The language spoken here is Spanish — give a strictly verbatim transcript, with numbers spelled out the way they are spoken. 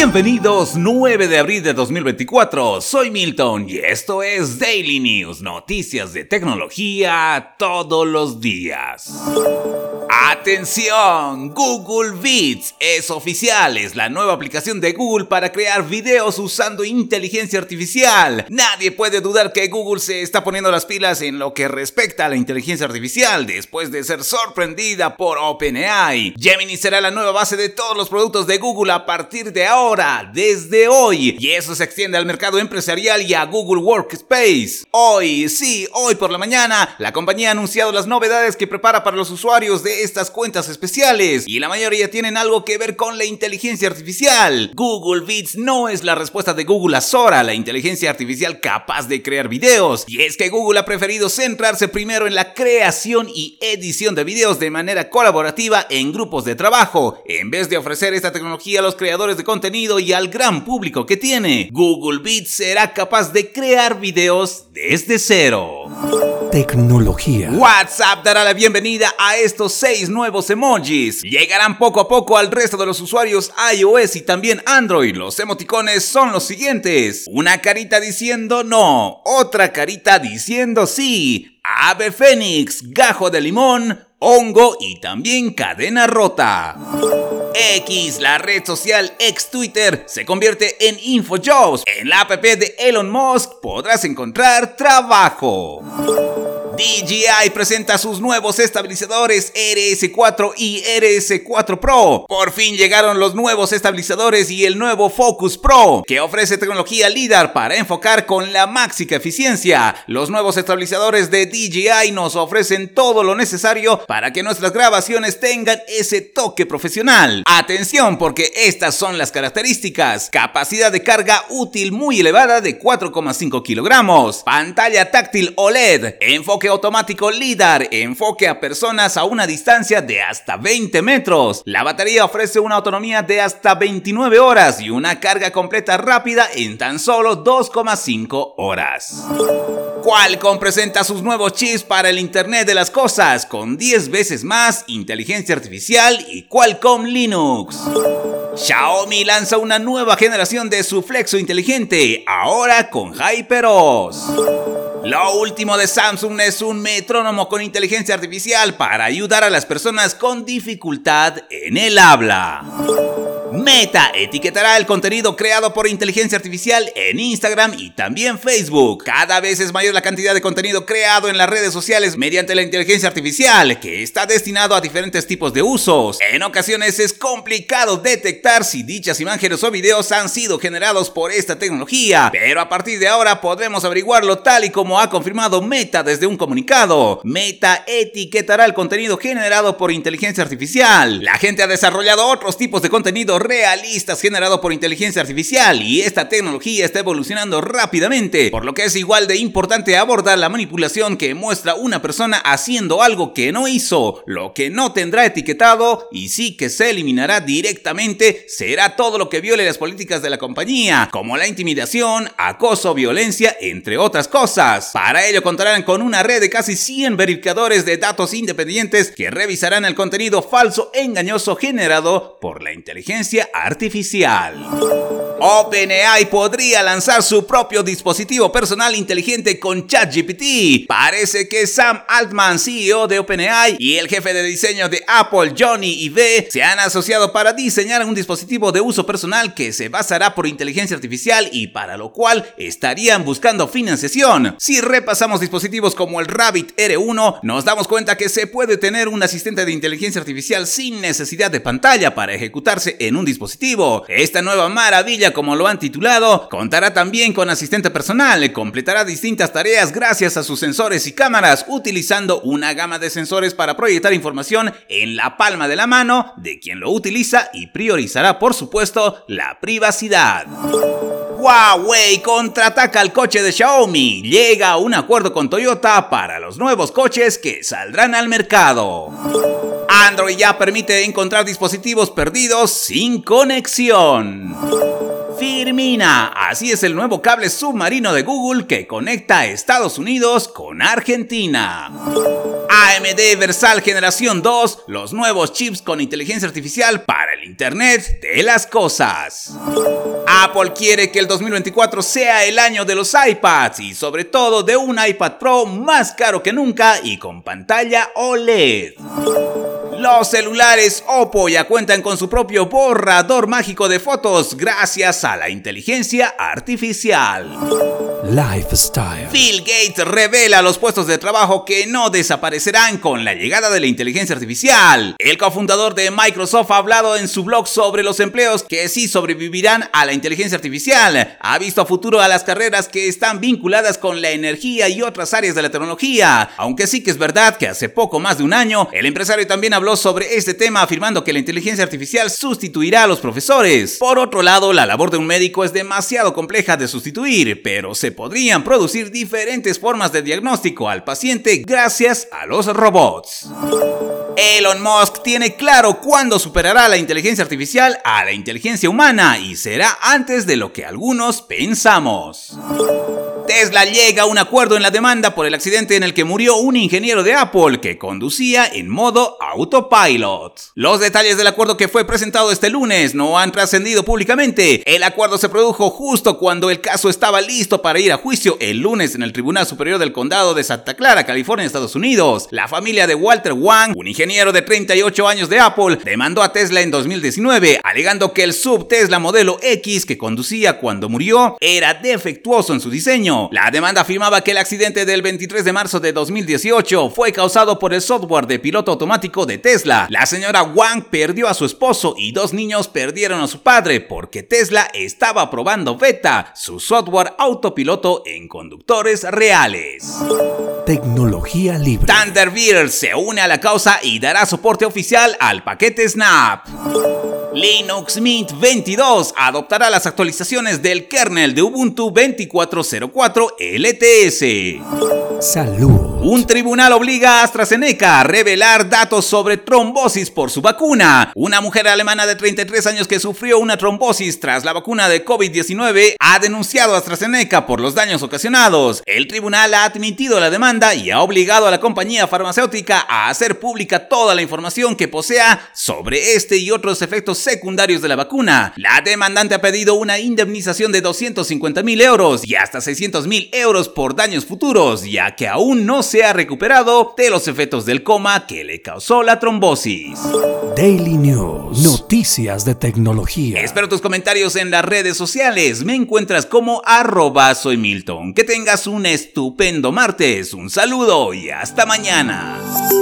Bienvenidos, nueve de abril de dos mil veinticuatro, soy Milton y esto es Daily News, noticias de tecnología todos los días. ¡Atención! Google Vids es oficial, es la nueva aplicación de Google para crear videos usando inteligencia artificial. Nadie puede dudar que Google se está poniendo las pilas en lo que respecta a la inteligencia artificial después de ser sorprendida por OpenAI. Gemini será la nueva base de todos los productos de Google a partir de ahora, desde hoy, y eso se extiende al mercado empresarial y a Google Workspace. Hoy, sí, hoy por la mañana, la compañía ha anunciado las novedades que prepara para los usuarios de estas cuentas especiales, y la mayoría tienen algo que ver con la inteligencia artificial. Google Vids no es la respuesta de Google a Sora, la inteligencia artificial capaz de crear videos, y es que Google ha preferido centrarse primero en la creación y edición de videos de manera colaborativa en grupos de trabajo, en vez de ofrecer esta tecnología a los creadores de contenido y al gran público que tiene. Google Vids será capaz de crear videos desde cero. Tecnología. WhatsApp dará la bienvenida a estos seis nuevos emojis. Llegarán poco a poco al resto de los usuarios iOS y también Android. Los emoticones son los siguientes: una carita diciendo no, otra carita diciendo sí, ave fénix, gajo de limón, hongo y también cadena rota. X, la red social ex Twitter, se convierte en InfoJobs. En la app de Elon Musk podrás encontrar trabajo. D J I presenta sus nuevos estabilizadores R S cuatro y R S cuatro Pro. Por fin llegaron los nuevos estabilizadores y el nuevo Focus Pro, que ofrece tecnología LiDAR para enfocar con la máxima eficiencia. Los nuevos estabilizadores de D J I nos ofrecen todo lo necesario para que nuestras grabaciones tengan ese toque profesional. Atención, porque estas son las características: capacidad de carga útil muy elevada de cuatro coma cinco kilogramos, pantalla táctil O L E D, enfoque automático LiDAR, enfoque a personas a una distancia de hasta veinte metros. La batería ofrece una autonomía de hasta veintinueve horas y una carga completa rápida en tan solo dos coma cinco horas. Qualcomm presenta sus nuevos chips para el Internet de las Cosas, con diez veces más inteligencia artificial y Qualcomm Linux. Xiaomi lanza una nueva generación de su Flexo inteligente, ahora con HyperOS. Lo último de Samsung es un metrónomo con inteligencia artificial para ayudar a las personas con dificultad en el habla. Meta etiquetará el contenido creado por inteligencia artificial en Instagram y también Facebook. Cada vez es mayor la cantidad de contenido creado en las redes sociales mediante la inteligencia artificial, que está destinado a diferentes tipos de usos. En ocasiones es complicado detectar si dichas imágenes o videos han sido generados por esta tecnología, pero a partir de ahora podremos averiguarlo, tal y como ha confirmado Meta desde un comunicado. Meta etiquetará el contenido generado por inteligencia artificial. La gente ha desarrollado otros tipos de contenido realistas generados por inteligencia artificial, y esta tecnología está evolucionando rápidamente, por lo que es igual de importante abordar la manipulación que muestra una persona haciendo algo que no hizo. Lo que no tendrá etiquetado y sí que se eliminará directamente será todo lo que viole las políticas de la compañía, como la intimidación, acoso, violencia, entre otras cosas. Para ello contarán con una red de casi cien verificadores de datos independientes que revisarán el contenido falso e engañoso generado por la inteligencia artificial. OpenAI podría lanzar su propio dispositivo personal inteligente con ChatGPT. Parece que Sam Altman, C E O de OpenAI, y el jefe de diseño de Apple, Johnny Ive, se han asociado para diseñar un dispositivo de uso personal que se basará por inteligencia artificial y para lo cual estarían buscando financiación. Si repasamos dispositivos como el Rabbit R uno, nos damos cuenta que se puede tener un asistente de inteligencia artificial sin necesidad de pantalla para ejecutarse en un dispositivo. Esta nueva maravilla, como lo han titulado, contará también con asistente personal, completará distintas tareas gracias a sus sensores y cámaras, utilizando una gama de sensores para proyectar información en la palma de la mano de quien lo utiliza y priorizará, por supuesto, la privacidad. Huawei contraataca al coche de Xiaomi. Llega a un acuerdo con Toyota para los nuevos coches que saldrán al mercado. Android ya permite encontrar dispositivos perdidos sin conexión. Firmina, así es el nuevo cable submarino de Google que conecta a Estados Unidos con Argentina. A M D Versal Generación dos, los nuevos chips con inteligencia artificial para el Internet de las cosas. Apple quiere que el dos mil veinticuatro sea el año de los iPads y sobre todo de un iPad Pro más caro que nunca y con pantalla O L E D. Los celulares Oppo ya cuentan con su propio borrador mágico de fotos gracias a la inteligencia artificial. Lifestyle. Bill Gates revela los puestos de trabajo que no desaparecerán con la llegada de la inteligencia artificial. El cofundador de Microsoft ha hablado en su blog sobre los empleos que sí sobrevivirán a la inteligencia artificial. Ha visto a futuro a las carreras que están vinculadas con la energía y otras áreas de la tecnología. Aunque sí que es verdad que hace poco más de un año, el empresario también habló sobre este tema afirmando que la inteligencia artificial sustituirá a los profesores. Por otro lado, la labor de un médico es demasiado compleja de sustituir, pero se podrían producir diferentes formas de diagnóstico al paciente gracias a los robots. Elon Musk tiene claro cuándo superará la inteligencia artificial a la inteligencia humana y será antes de lo que algunos pensamos. Tesla llega a un acuerdo en la demanda por el accidente en el que murió un ingeniero de Apple que conducía en modo autopilot. Los detalles del acuerdo que fue presentado este lunes no han trascendido públicamente. El acuerdo se produjo justo cuando el caso estaba listo para ir a juicio el lunes en el Tribunal Superior del Condado de Santa Clara, California, Estados Unidos. La familia de Walter Wang, un ingeniero de treinta y ocho años de Apple, demandó a Tesla en dos mil diecinueve, alegando que el sub Tesla modelo X que conducía cuando murió era defectuoso en su diseño. La demanda afirmaba que el accidente del veintitrés de marzo de dos mil dieciocho fue causado por el software de piloto automático de Tesla. La señora Wang perdió a su esposo y dos niños perdieron a su padre porque Tesla estaba probando beta, su software autopiloto en conductores reales. Tecnología libre. Thunderbird se une a la causa y dará soporte oficial al paquete Snap. Linux Mint veintidós adoptará las actualizaciones del kernel de Ubuntu veinticuatro cero cuatro L T S. Salud. Un tribunal obliga a AstraZeneca a revelar datos sobre trombosis por su vacuna. Una mujer alemana de treinta y tres años que sufrió una trombosis tras la vacuna de COVID diecinueve ha denunciado a AstraZeneca por los daños ocasionados. El tribunal ha admitido la demanda y ha obligado a la compañía farmacéutica a hacer pública toda la información que posea sobre este y otros efectos secundarios de la vacuna. La demandante ha pedido una indemnización de doscientos cincuenta mil euros y hasta seiscientos mil euros por daños futuros, ya que aún no se ha recuperado de los efectos del coma que le causó la trombosis. Daily News. Noticias de tecnología. Espero tus comentarios en las redes sociales. Me encuentras como arroba soy Milton. Que tengas un estupendo martes. Un saludo y hasta mañana.